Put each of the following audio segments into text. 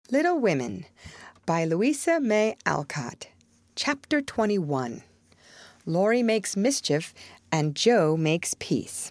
Little Women by Louisa May Alcott. Chapter 21. Laurie Makes Mischief and Joe Makes Peace.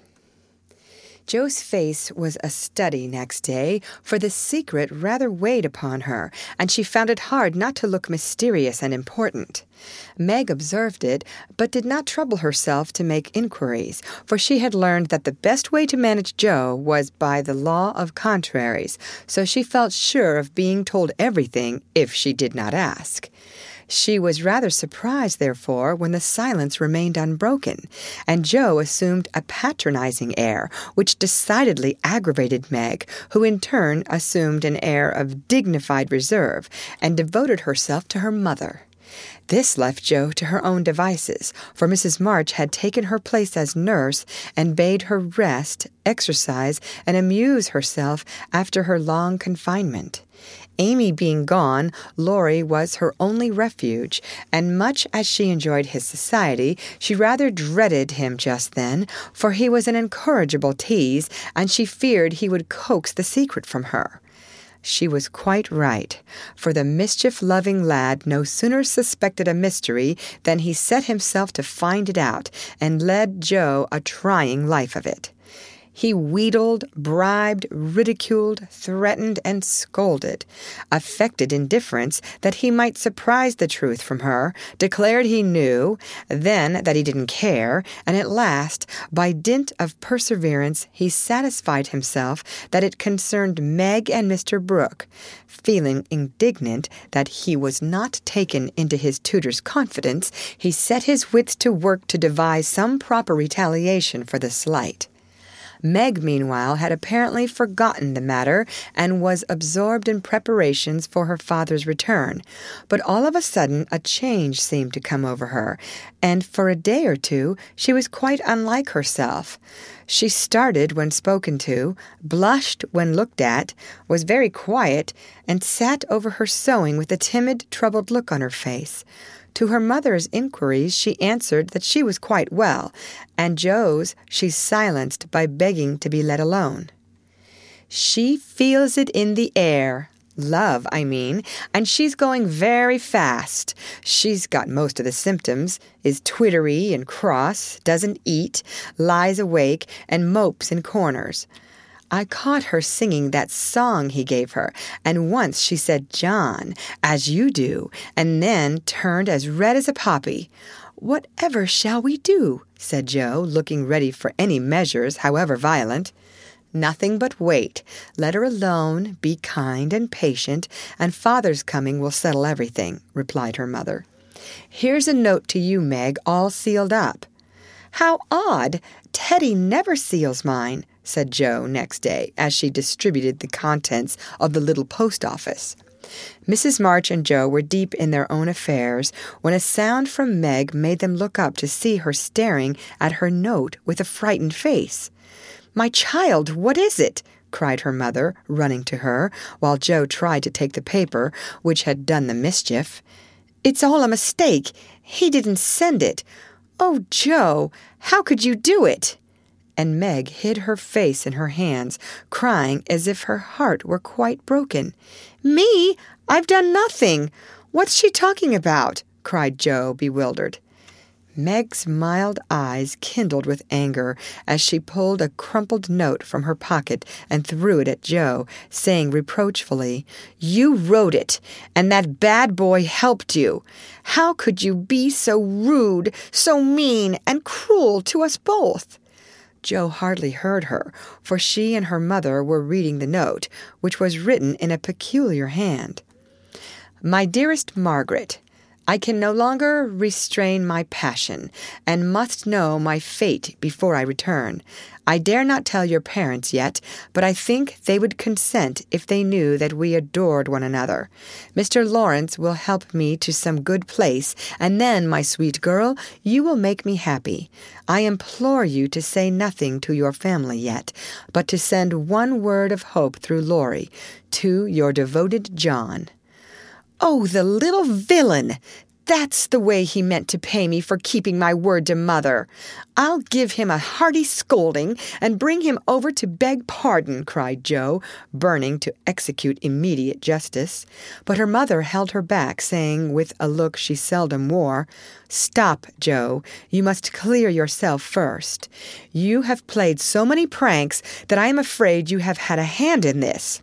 Joe's face was a study next day, for the secret rather weighed upon her, and she found it hard not to look mysterious and important. Meg observed it, but did not trouble herself to make inquiries, for she had learned that the best way to manage Joe was by the law of contraries, so she felt sure of being told everything if she did not ask. She was rather surprised, therefore, when the silence remained unbroken, and Joe assumed a patronizing air, which decidedly aggravated Meg, who in turn assumed an air of dignified reserve, and devoted herself to her mother. This left Joe to her own devices, for Mrs. March had taken her place as nurse and bade her rest, exercise, and amuse herself after her long confinement. Amy being gone, Laurie was her only refuge, and much as she enjoyed his society, she rather dreaded him just then, for he was an incorrigible tease, and she feared he would coax the secret from her. She was quite right, for the mischief-loving lad no sooner suspected a mystery than he set himself to find it out, and led Joe a trying life of it. He wheedled, bribed, ridiculed, threatened, and scolded, affected indifference that he might surprise the truth from her, declared he knew, then that he didn't care, and at last, by dint of perseverance, he satisfied himself that it concerned Meg and Mr. Brooke. Feeling indignant that he was not taken into his tutor's confidence, he set his wits to work to devise some proper retaliation for the slight. Meg, meanwhile, had apparently forgotten the matter and was absorbed in preparations for her father's return. But all of a sudden a change seemed to come over her, and for a day or two she was quite unlike herself. She started when spoken to, blushed when looked at, was very quiet, and sat over her sewing with a timid, troubled look on her face. To her mother's inquiries she answered that she was quite well, and Joe's she silenced by begging to be let alone. "She feels it in the air. Love, I mean, and she's going very fast. She's got most of the symptoms, is twittery and cross, doesn't eat, lies awake, and mopes in corners. I caught her singing that song he gave her, and once she said John, as you do, and then turned as red as a poppy. Whatever shall we do?" said Joe, looking ready for any measures, however violent. "Nothing but wait. Let her alone, be kind and patient, and father's coming will settle everything," replied her mother. "Here's a note to you, Meg, all sealed up." "How odd! Teddy never seals mine," said Joe next day, as she distributed the contents of the little post office. Mrs. March and Joe were deep in their own affairs when a sound from Meg made them look up to see her staring at her note with a frightened face. "My child, what is it?" cried her mother, running to her, while Joe tried to take the paper, which had done the mischief. "It's all a mistake. He didn't send it. Oh, Joe, how could you do it?" And Meg hid her face in her hands, crying as if her heart were quite broken. "Me? I've done nothing. What's she talking about?" cried Joe, bewildered. Meg's mild eyes kindled with anger as she pulled a crumpled note from her pocket and threw it at Joe, saying reproachfully, "You wrote it, and that bad boy helped you. How could you be so rude, so mean, and cruel to us both?" Joe hardly heard her, for she and her mother were reading the note, which was written in a peculiar hand. "My dearest Margaret, I can no longer restrain my passion, and must know my fate before I return. I dare not tell your parents yet, but I think they would consent if they knew that we adored one another. Mr. Lawrence will help me to some good place, and then, my sweet girl, you will make me happy. I implore you to say nothing to your family yet, but to send one word of hope through Laurie, to your devoted John." "Oh, the little villain! That's the way he meant to pay me for keeping my word to Mother. I'll give him a hearty scolding and bring him over to beg pardon," cried Jo, burning to execute immediate justice. But her mother held her back, saying, with a look she seldom wore, "Stop, Jo. You must clear yourself first. You have played so many pranks that I am afraid you have had a hand in this."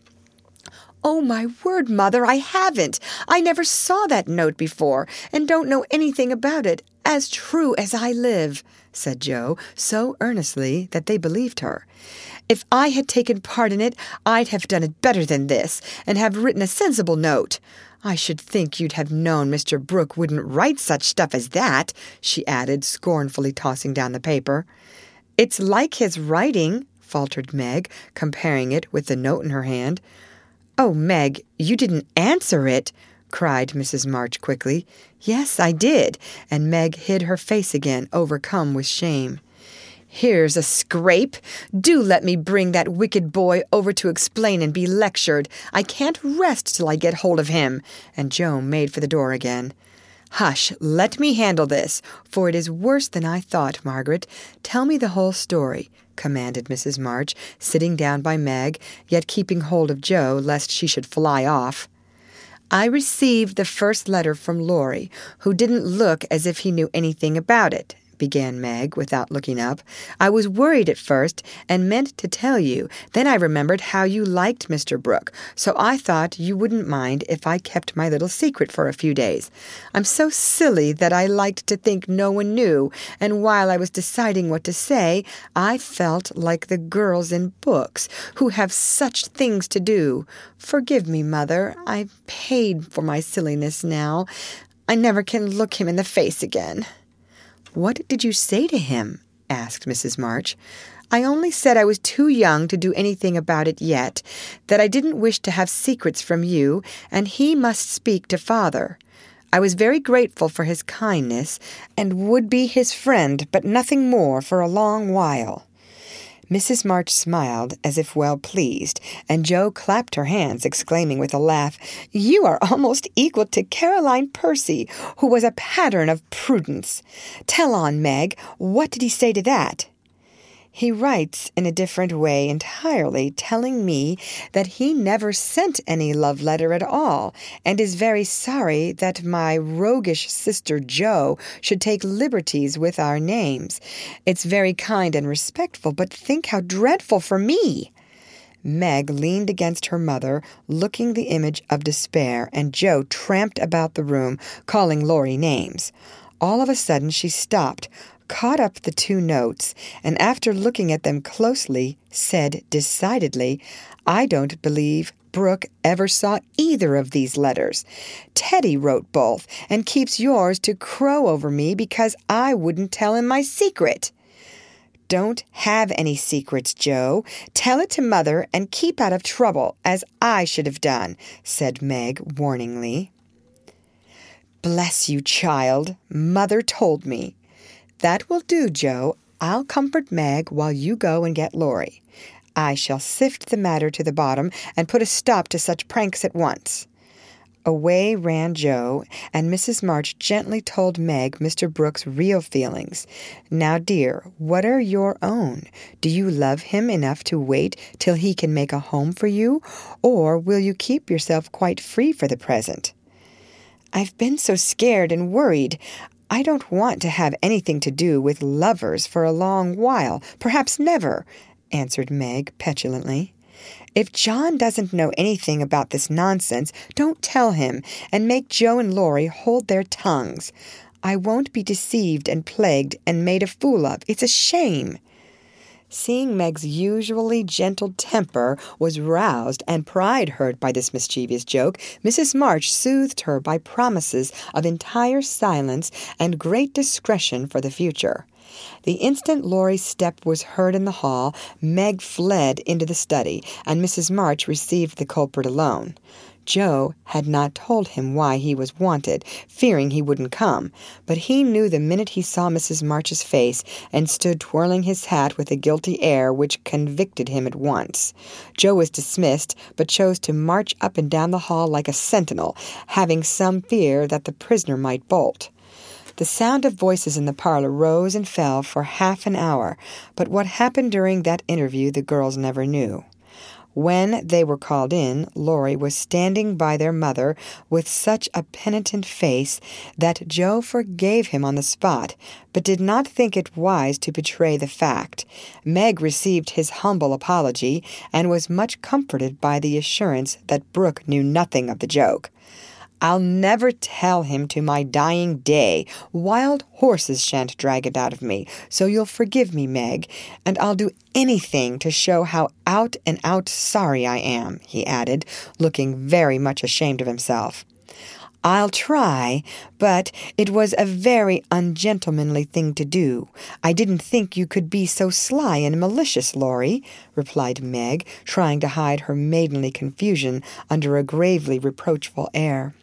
"Oh, my word, Mother, I haven't. I never saw that note before, and don't know anything about it, as true as I live," said Jo, so earnestly that they believed her. "If I had taken part in it, I'd have done it better than this, and have written a sensible note. I should think you'd have known Mr. Brooke wouldn't write such stuff as that," she added, scornfully tossing down the paper. "It's like his writing," faltered Meg, comparing it with the note in her hand. "Oh, Meg, you didn't answer it," cried Mrs. March quickly. "Yes, I did," and Meg hid her face again, overcome with shame. "Here's a scrape. Do let me bring that wicked boy over to explain and be lectured. I can't rest till I get hold of him," and Jo made for the door again. "Hush, let me handle this, for it is worse than I thought, Margaret. Tell me the whole story," commanded Mrs. March, sitting down by Meg, yet keeping hold of Jo lest she should fly off. "I received the first letter from Laurie, who didn't look as if he knew anything about it," began Meg, without looking up. "I was worried at first and meant to tell you. Then I remembered how you liked Mr. Brooke, so I thought you wouldn't mind if I kept my little secret for a few days. I'm so silly that I liked to think no one knew, and while I was deciding what to say, I felt like the girls in books, who have such things to do. Forgive me, Mother. I've paid for my silliness now. I never can look him in the face again." "What did you say to him?" asked Mrs. March. "I only said I was too young to do anything about it yet, that I didn't wish to have secrets from you, and he must speak to Father. I was very grateful for his kindness, and would be his friend, but nothing more for a long while." Mrs. March smiled as if well pleased, and Jo clapped her hands, exclaiming with a laugh, "You are almost equal to Caroline Percy, who was a pattern of prudence. Tell on, Meg. What did he say to that?" "He writes in a different way entirely, telling me that he never sent any love letter at all, and is very sorry that my roguish sister Jo should take liberties with our names. It's very kind and respectful, but think how dreadful for me." Meg leaned against her mother, looking the image of despair, and Jo tramped about the room, calling Laurie names. All of a sudden she stopped, caught up the two notes, and after looking at them closely, said decidedly, "I don't believe Brooke ever saw either of these letters. Teddy wrote both, and keeps yours to crow over me because I wouldn't tell him my secret." "Don't have any secrets, Jo. Tell it to Mother and keep out of trouble, as I should have done," said Meg warningly. "Bless you, child. Mother told me." "That will do, Jo. I'll comfort Meg while you go and get Laurie. I shall sift the matter to the bottom and put a stop to such pranks at once." Away ran Jo, and Mrs. March gently told Meg Mr. Brooke's real feelings. "Now, dear, what are your own? Do you love him enough to wait till he can make a home for you, or will you keep yourself quite free for the present?" "I've been so scared and worried. I don't want to have anything to do with lovers for a long while, perhaps never," answered Meg petulantly. "If John doesn't know anything about this nonsense, don't tell him, and make Jo and Laurie hold their tongues. I won't be deceived and plagued and made a fool of. It's a shame." Seeing Meg's usually gentle temper was roused and pride hurt by this mischievous joke, Mrs. March soothed her by promises of entire silence and great discretion for the future. The instant Laurie's step was heard in the hall, Meg fled into the study, and Mrs. March received the culprit alone. Joe had not told him why he was wanted, fearing he wouldn't come, but he knew the minute he saw Mrs. March's face and stood twirling his hat with a guilty air which convicted him at once. Joe was dismissed, but chose to march up and down the hall like a sentinel, having some fear that the prisoner might bolt. The sound of voices in the parlor rose and fell for half an hour, but what happened during that interview the girls never knew. When they were called in, Laurie was standing by their mother with such a penitent face that Joe forgave him on the spot, but did not think it wise to betray the fact. Meg received his humble apology and was much comforted by the assurance that Brooke knew nothing of the joke. "I'll never tell him to my dying day. Wild horses shan't drag it out of me, so you'll forgive me, Meg, and I'll do anything to show how out-and-out sorry I am," he added, looking very much ashamed of himself. "I'll try, but it was a very ungentlemanly thing to do. I didn't think you could be so sly and malicious, Laurie," replied Meg, trying to hide her maidenly confusion under a gravely reproachful air.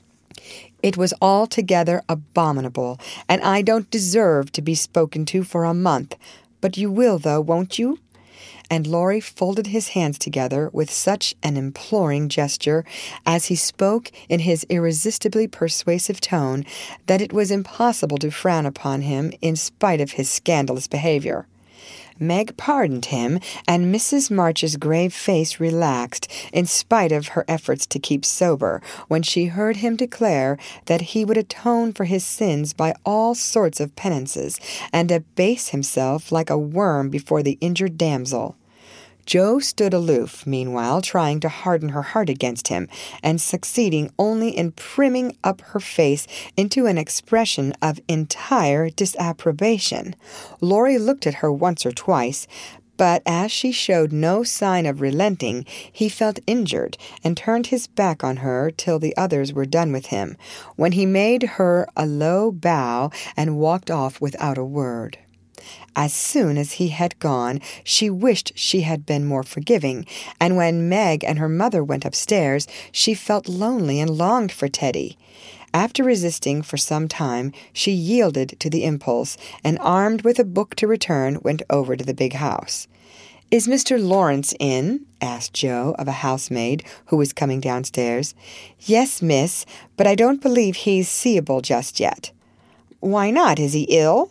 "It was altogether abominable, and I don't deserve to be spoken to for a month. But you will, though, won't you?" And Laurie folded his hands together with such an imploring gesture as he spoke in his irresistibly persuasive tone that it was impossible to frown upon him in spite of his scandalous behavior. Meg pardoned him, and Mrs. March's grave face relaxed, in spite of her efforts to keep sober, when she heard him declare that he would atone for his sins by all sorts of penances, and abase himself like a worm before the injured damsel. Joe stood aloof, meanwhile, trying to harden her heart against him, and succeeding only in primming up her face into an expression of entire disapprobation. Laurie looked at her once or twice, but as she showed no sign of relenting, he felt injured, and turned his back on her till the others were done with him, when he made her a low bow and walked off without a word. As soon as he had gone, she wished she had been more forgiving, and when Meg and her mother went upstairs, she felt lonely and longed for Teddy. After resisting for some time, she yielded to the impulse, and armed with a book to return, went over to the big house. "Is Mr. Lawrence in?" asked Joe of a housemaid who was coming downstairs. "Yes, miss, but I don't believe he's seeable just yet." "Why not? Is he ill?"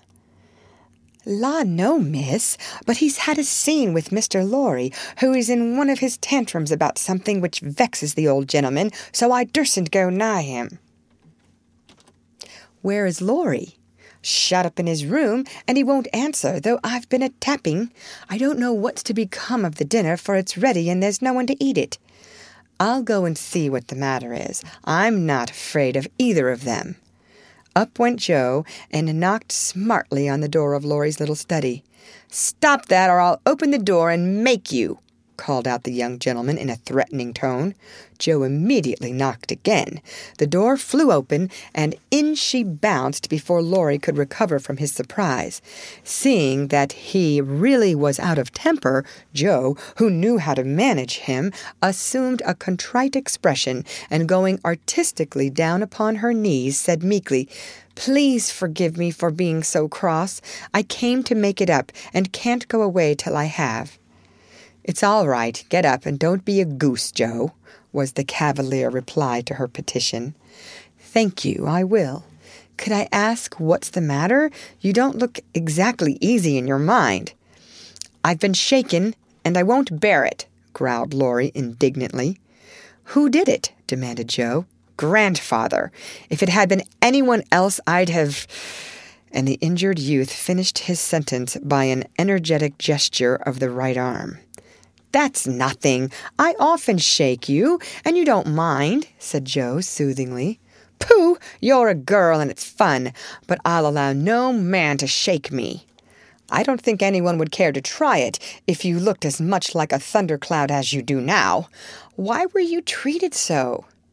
"La, no, miss, but he's had a scene with Mr. Laurie, who is in one of his tantrums about something which vexes the old gentleman, so I dursn't go nigh him." "Where is Laurie?" "Shut up in his room, and he won't answer, though I've been a-tapping. I don't know what's to become of the dinner, for it's ready and there's no one to eat it." "I'll go and see what the matter is. I'm not afraid of either of them." Up went Joe and knocked smartly on the door of Laurie's little study. "Stop that, or I'll open the door and make you," called out the young gentleman in a threatening tone. Joe immediately knocked again. The door flew open, and in she bounced before Laurie could recover from his surprise. Seeing that he really was out of temper, Joe, who knew how to manage him, assumed a contrite expression, and going artistically down upon her knees, said meekly, "Please forgive me for being so cross. I came to make it up, and can't go away till I have." "It's all right. Get up, and don't be a goose, Joe," was the cavalier reply to her petition. "Thank you, I will. Could I ask what's the matter? You don't look exactly easy in your mind." "I've been shaken, and I won't bear it," growled Laurie indignantly. "Who did it?" demanded Joe. "Grandfather. If it had been anyone else, I'd have—" And the injured youth finished his sentence by an energetic gesture of the right arm. "That's nothing. I often shake you, and you don't mind," said Joe soothingly. "Pooh! You're a girl, and it's fun, but I'll allow no man to shake me." "I don't think anyone would care to try it if you looked as much like a thundercloud as you do now. Why were you treated so?"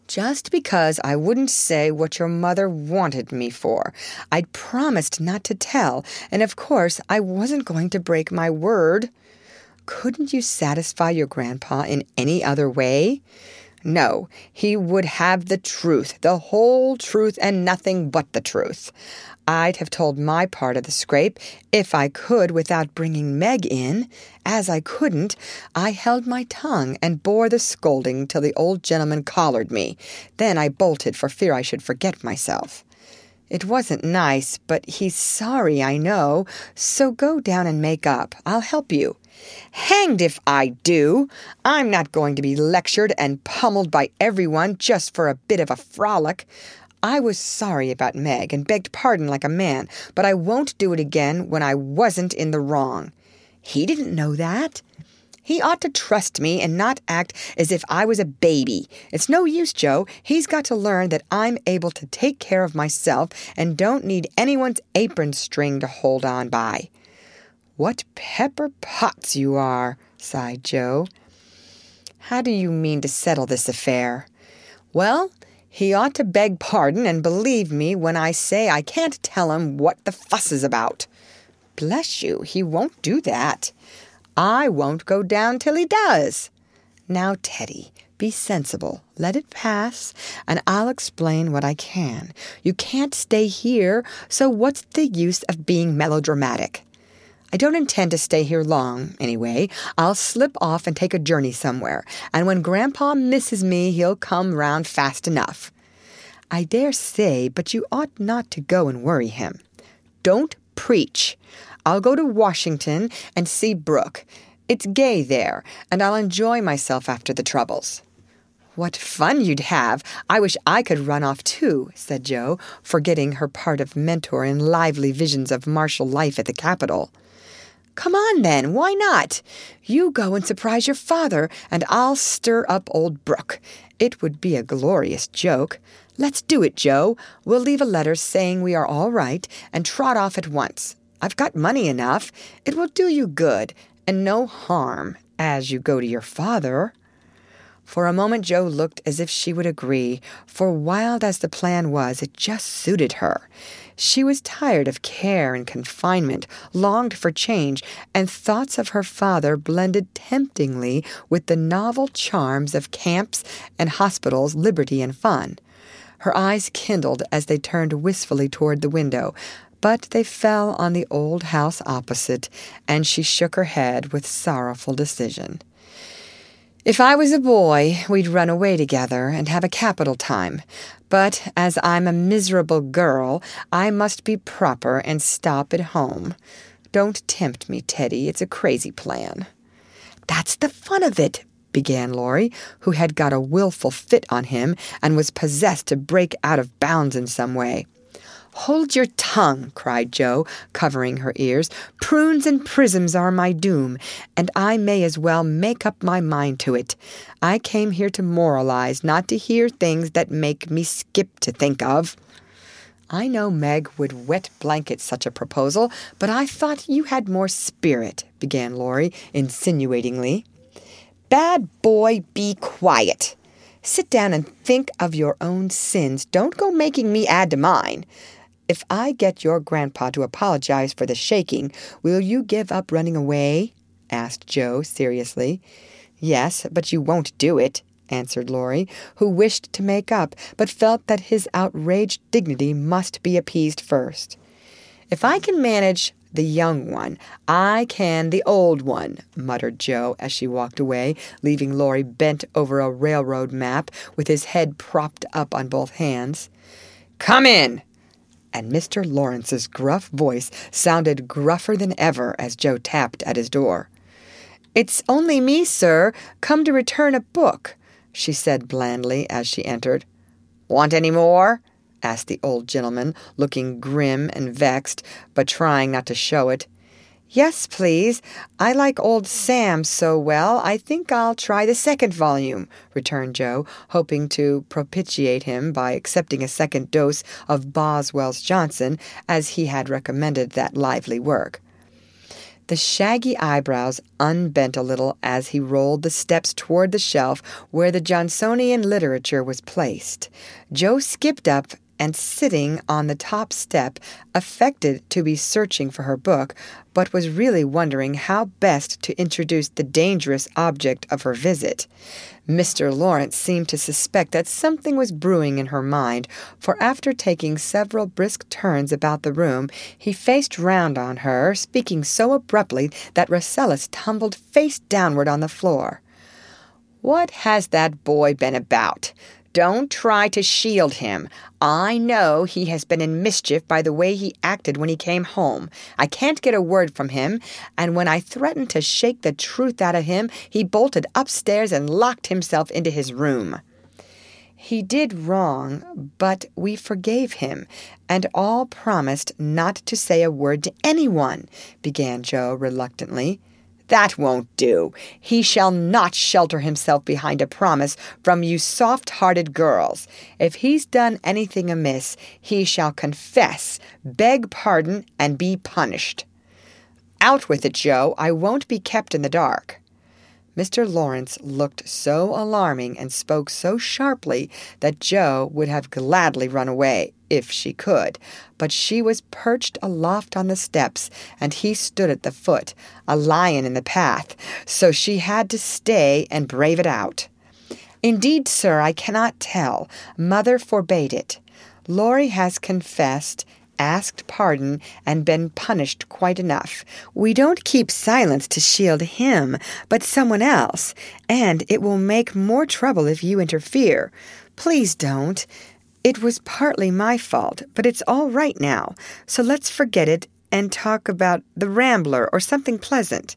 Just because I wouldn't say what your mother wanted me for. I'd promised not to tell, and of course I wasn't going to break my word. Couldn't you satisfy your grandpa in any other way? No, he would have the truth, the whole truth, and nothing but the truth. I'd have told my part of the scrape if I could without bringing Meg in. As I couldn't, I held my tongue and bore the scolding till the old gentleman collared me. Then I bolted for fear I should forget myself. It wasn't nice, but he's sorry, I know, so go down and make up. I'll help you. Hanged if I do. I'm not going to be lectured and pummeled by everyone just for a bit of a frolic. I was sorry about Meg and begged pardon like a man, but I won't do it again when I wasn't in the wrong. He didn't know that. He ought to trust me and not act as if I was a baby. It's no use, Joe. He's got to learn that I'm able to take care of myself and don't need anyone's apron string to hold on by. What pepper pots you are, sighed Joe. How do you mean to settle this affair? Well, he ought to beg pardon and believe me when I say I can't tell him what the fuss is about. Bless you, he won't do that. I won't go down till he does. Now, Teddy, be sensible. Let it pass, and I'll explain what I can. You can't stay here, so what's the use of being melodramatic? I don't intend to stay here long, anyway. I'll slip off and take a journey somewhere, and when Grandpa misses me, he'll come round fast enough. I dare say, but you ought not to go and worry him. Don't preach. I'll go to Washington and see Brooke. It's gay there, and I'll enjoy myself after the troubles. What fun you'd have. I wish I could run off too, said Joe, forgetting her part of mentor in lively visions of martial life at the Capitol. Come on, then. Why not? You go and surprise your father, and I'll stir up old Brooke. It would be a glorious joke. Let's do it, Joe. We'll leave a letter saying we are all right and trot off at once. I've got money enough. It will do you good and no harm as you go to your father. For a moment Joe looked as if she would agree, for wild as the plan was, it just suited her. She was tired of care and confinement, longed for change, and thoughts of her father blended temptingly with the novel charms of camps and hospitals, liberty and fun. Her eyes kindled as they turned wistfully toward the window, but they fell on the old house opposite, and she shook her head with sorrowful decision. If I was a boy, we'd run away together and have a capital time. But as I'm a miserable girl, I must be proper and stop at home. Don't tempt me, Teddy. It's a crazy plan. That's the fun of it, began Laurie, who had got a willful fit on him and was possessed to break out of bounds in some way. Hold your tongue, cried Joe, covering her ears. Prunes and prisms are my doom, and I may as well make up my mind to it. I came here to moralize, not to hear things that make me skip to think of. I know Meg would wet blanket such a proposal, but I thought you had more spirit, began Laurie insinuatingly. Bad boy, be quiet. Sit down and think of your own sins. Don't go making me add to mine. If I get your grandpa to apologize for the shaking, will you give up running away? Asked Joe seriously. Yes, but you won't do it, answered Laurie, who wished to make up, but felt that his outraged dignity must be appeased first. If I can manage the young one, I can the old one, muttered Joe as she walked away, leaving Laurie bent over a railroad map with his head propped up on both hands. Come in! And Mr. Lawrence's gruff voice sounded gruffer than ever as Joe tapped at his door. It's only me, sir, come to return a book, she said blandly as she entered. Want any more? Asked the old gentleman, looking grim and vexed, but trying not to show it. Yes, please. I like old Sam so well, I think I'll try the second volume, returned Joe, hoping to propitiate him by accepting a second dose of Boswell's Johnson, as he had recommended that lively work. The shaggy eyebrows unbent a little as he rolled the steps toward the shelf where the Johnsonian literature was placed. Joe skipped up and, sitting on the top step, affected to be searching for her book, but was really wondering how best to introduce the dangerous object of her visit. Mr. Lawrence seemed to suspect that something was brewing in her mind, for after taking several brisk turns about the room, he faced round on her, speaking so abruptly that Rasselas tumbled face downward on the floor. "What has that boy been about? Don't try to shield him. I know he has been in mischief by the way he acted when he came home. I can't get a word from him, and when I threatened to shake the truth out of him, he bolted upstairs and locked himself into his room." "He did wrong, but we forgave him, and all promised not to say a word to anyone," began Joe reluctantly. "That won't do. He shall not shelter himself behind a promise from you soft-hearted girls. If he's done anything amiss, he shall confess, beg pardon, and be punished." "Out with it, Joe. I won't be kept in the dark." Mr. Lawrence looked so alarming and spoke so sharply that Joe would have gladly run away, if she could, but she was perched aloft on the steps, and he stood at the foot, a lion in the path, so she had to stay and brave it out. "Indeed, sir, I cannot tell. Mother forbade it. Laurie has confessed, asked pardon, and been punished quite enough. We don't keep silence to shield him, but someone else, and it will make more trouble if you interfere. Please don't. It was partly my fault, but it's all right now, so let's forget it and talk about the Rambler or something pleasant."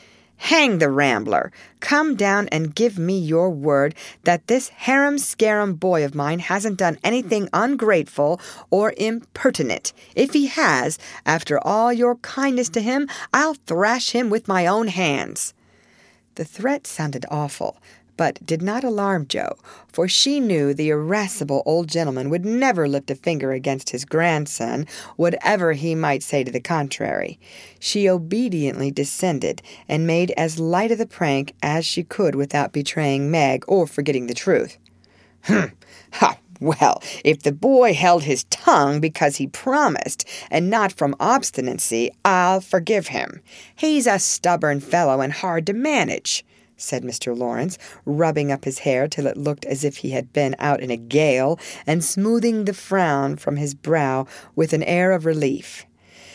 "Hang the Rambler! Come down and give me your word that this harum-scarum boy of mine hasn't done anything ungrateful or impertinent. If he has, after all your kindness to him, I'll thrash him with my own hands." The threat sounded awful, but did not alarm Joe, for she knew the irascible old gentleman would never lift a finger against his grandson, whatever he might say to the contrary. She obediently descended, and made as light of the prank as she could without betraying Meg or forgetting the truth. "Ha! Well, if the boy held his tongue because he promised, and not from obstinacy, I'll forgive him. He's a stubborn fellow and hard to manage," said Mr. Lawrence, rubbing up his hair till it looked as if he had been out in a gale, and smoothing the frown from his brow with an air of relief.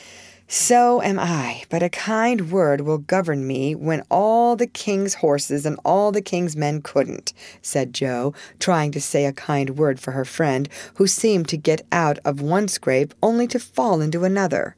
"So am I, but a kind word will govern me when all the king's horses and all the king's men couldn't," said Joe, trying to say a kind word for her friend, who seemed to get out of one scrape only to fall into another.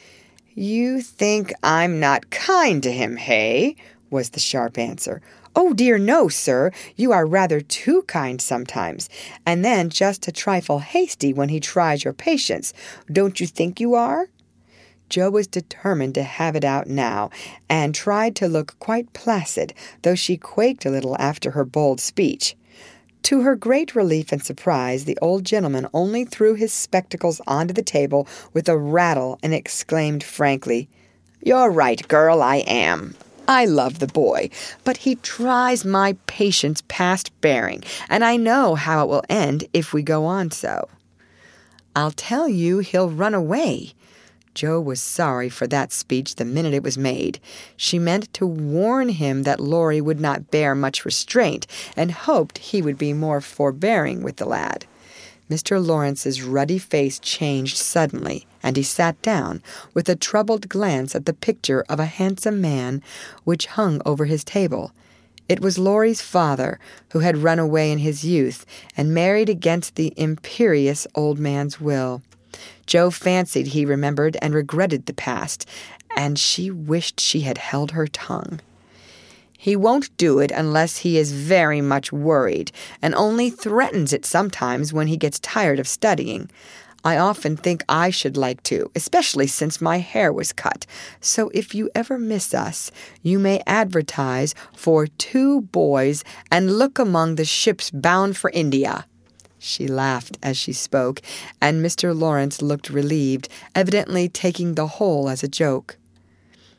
"You think I'm not kind to him, hey?" was the sharp answer. "Oh, dear, no, sir. You are rather too kind sometimes, and then just a trifle hasty when he tries your patience. Don't you think you are?" Joe was determined to have it out now, and tried to look quite placid, though she quaked a little after her bold speech. To her great relief and surprise, the old gentleman only threw his spectacles onto the table with a rattle and exclaimed frankly, "You're right, girl, I am. I love the boy, but he tries my patience past bearing, and I know how it will end if we go on so." "I'll tell you he'll run away." Joe was sorry for that speech the minute it was made. She meant to warn him that Laurie would not bear much restraint, and hoped he would be more forbearing with the lad. Mr. Lawrence's ruddy face changed suddenly, and he sat down, with a troubled glance at the picture of a handsome man which hung over his table. It was Laurie's father, who had run away in his youth, and married against the imperious old man's will. Joe fancied he remembered and regretted the past, and she wished she had held her tongue. "He won't do it unless he is very much worried, and only threatens it sometimes when he gets tired of studying. I often think I should like to, especially since my hair was cut. So if you ever miss us, you may advertise for 2 boys and look among the ships bound for India." She laughed as she spoke, and Mr. Lawrence looked relieved, evidently taking the whole as a joke.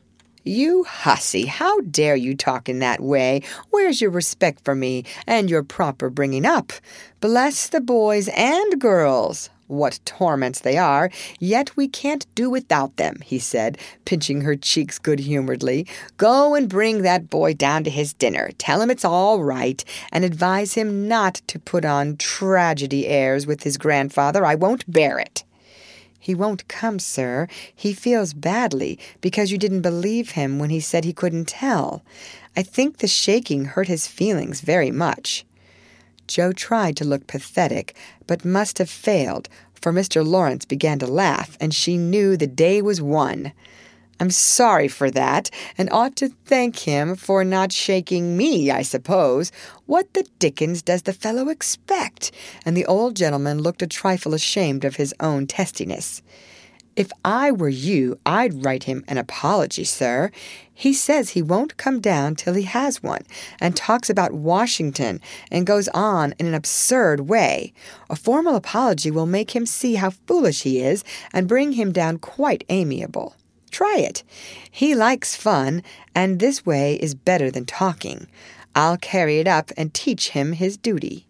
"You hussy, how dare you talk in that way? Where's your respect for me and your proper bringing up? Bless the boys and girls! What torments they are, yet we can't do without them," he said, pinching her cheeks good-humoredly. "Go and bring that boy down to his dinner. Tell him it's all right, and advise him not to put on tragedy airs with his grandfather. I won't bear it." "He won't come, sir. He feels badly because you didn't believe him when he said he couldn't tell. I think the shaking hurt his feelings very much." Joe tried to look pathetic, but must have failed, for Mr. Lawrence began to laugh, and she knew the day was won. "I'm sorry for that, and ought to thank him for not shaking me, I suppose. What the dickens does the fellow expect?" And the old gentleman looked a trifle ashamed of his own testiness. "If I were you, I'd write him an apology, sir. He says he won't come down till he has one, and talks about Washington, and goes on in an absurd way. A formal apology will make him see how foolish he is, and bring him down quite amiable. Try it. He likes fun, and this way is better than talking. I'll carry it up and teach him his duty."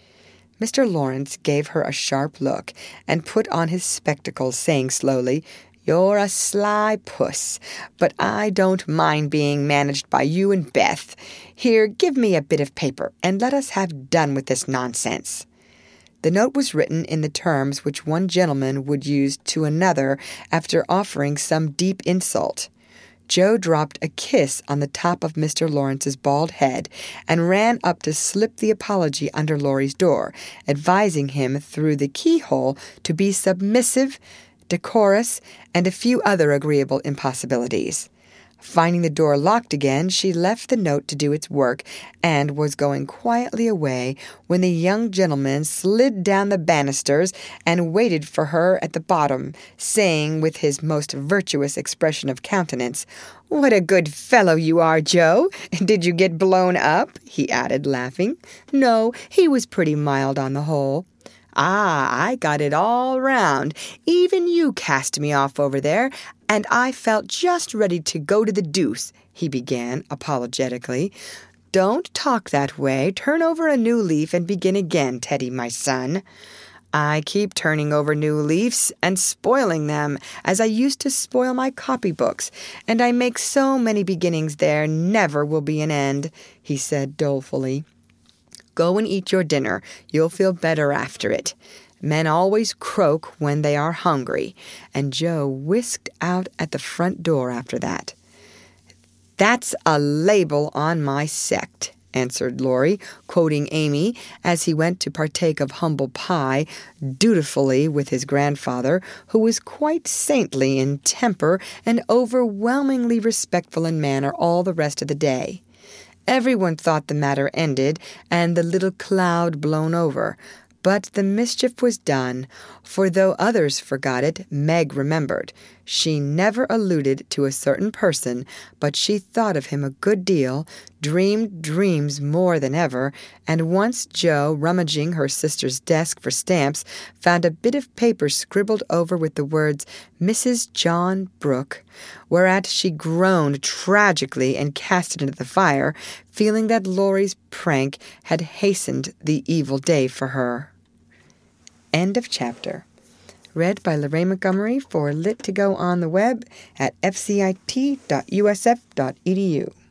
Mr. Lawrence gave her a sharp look and put on his spectacles, saying slowly, "You're a sly puss, but I don't mind being managed by you and Beth. Here, give me a bit of paper, and let us have done with this nonsense." The note was written in the terms which one gentleman would use to another after offering some deep insult. Joe dropped a kiss on the top of Mr. Lawrence's bald head and ran up to slip the apology under Laurie's door, advising him through the keyhole to be submissive, decorous, and a few other agreeable impossibilities. Finding the door locked again, she left the note to do its work and was going quietly away when the young gentleman slid down the banisters and waited for her at the bottom, saying with his most virtuous expression of countenance, "What a good fellow you are, Joe! Did you get blown up?" he added, laughing. "No, he was pretty mild on the whole." "Ah, I got it all round. Even you cast me off over there, and I felt just ready to go to the deuce," he began apologetically. "Don't talk that way. Turn over a new leaf and begin again, Teddy, my son." "I keep turning over new leaves and spoiling them, as I used to spoil my copybooks, and I make so many beginnings there never will be an end," he said dolefully. "Go and eat your dinner. You'll feel better after it. Men always croak when they are hungry," and Joe whisked out at the front door after that. "That's a label on my sect," answered Laurie, quoting Amy, as he went to partake of humble pie, dutifully with his grandfather, who was quite saintly in temper and overwhelmingly respectful in manner all the rest of the day. Everyone thought the matter ended and the little cloud blown over, but the mischief was done, for though others forgot it, Meg remembered. She never alluded to a certain person, but she thought of him a good deal, dreamed dreams more than ever, and once Joe, rummaging her sister's desk for stamps, found a bit of paper scribbled over with the words "Mrs. John Brooke," whereat she groaned tragically and cast it into the fire, feeling that Laurie's prank had hastened the evil day for her. End of chapter. Read by Lorraine Montgomery for Lit to Go on the web at fcit.usf.edu.